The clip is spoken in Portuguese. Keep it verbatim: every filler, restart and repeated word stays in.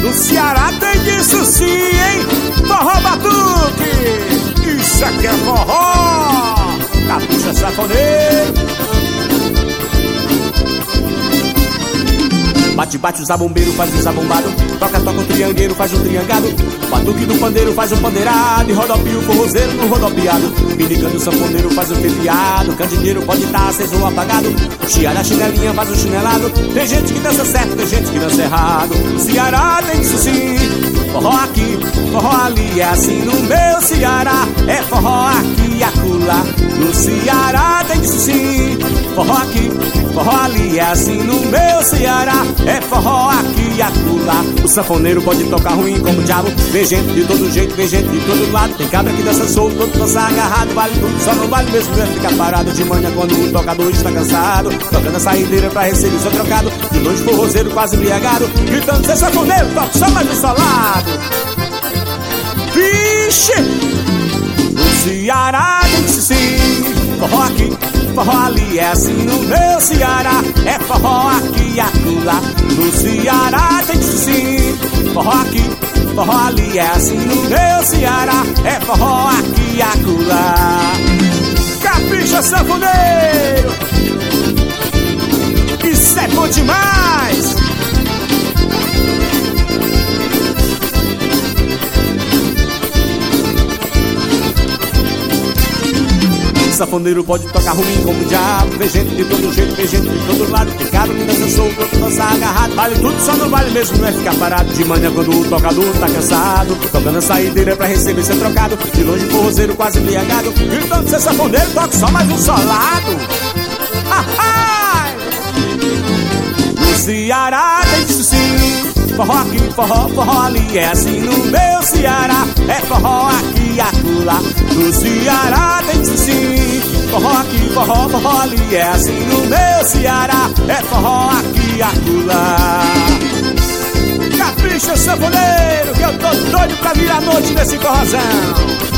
No Ceará tem disso sim, hein? Forró batuque, isso aqui é forró. Capricha sanfoneiro. Bate, bate o zabumbeiro, faz o zabumbado. Toca, toca o triangueiro, faz o triangado. Batuque do pandeiro, faz o pandeirado. E rodopia o forrozeiro no rodopiado. Minicando o sanfoneiro, faz o pepiado. Candeeiro pode estar aceso ou apagado. Chiara, chinelinha, faz o chinelado. Tem gente que dança certo, tem gente que dança errado. Ceará tem isso sim. Forró aqui, forró ali, é assim no meu Ceará. É forró aqui e acolá. No Ceará tem isso sim. Forró aqui, forró ali, é assim no meu Ceará. É forró aqui e acolá. O sanfoneiro pode tocar ruim como o diabo. Vem gente de todo jeito, vem gente de todo lado. Tem cabra que dança solto, outro dança agarrado. Vale tudo, só não vale mesmo é ficar parado de manhã quando o tocador está cansado. Tocando a saideira pra receber seu trocado. De noite forrozeiro quase embriagado. Gritando, cê sanfoneiro, toca só mais um solado. Vixe! No Ceará tem-se sim. Forró aqui, forró ali, é assim no meu Ceará. É forró aqui e acolá. No Ceará tem-se sim. Forró aqui, forró ali, é assim no meu Ceará. É forró aqui e acolá. Capricha sanfoneiro, isso é bom demais. Sanfoneiro pode tocar ruim como o diabo. Vem gente de todo jeito, vem gente de todo lado. Tem cabra que dança solto, outro dança agarrado. Vale tudo, só não vale mesmo, não é ficar parado de manhã quando o tocador tá cansado. Tocando a saideira pra receber ser trocado. De longe forrozeiro quase embriagado. Gritando, cê sanfoneiro, toca só mais um solado. Ah, ah! No Ceará tem isso sim. Forró aqui, forró, forró ali, é assim no meu Ceará. É forró aqui e acolá. No Ceará tem isso sim. Forró aqui, forró, forró ali, é assim no meu Ceará. É forró aqui e acolá. Capricha sanfoneiro, que eu tô doido pra virar noite nesse forrozão.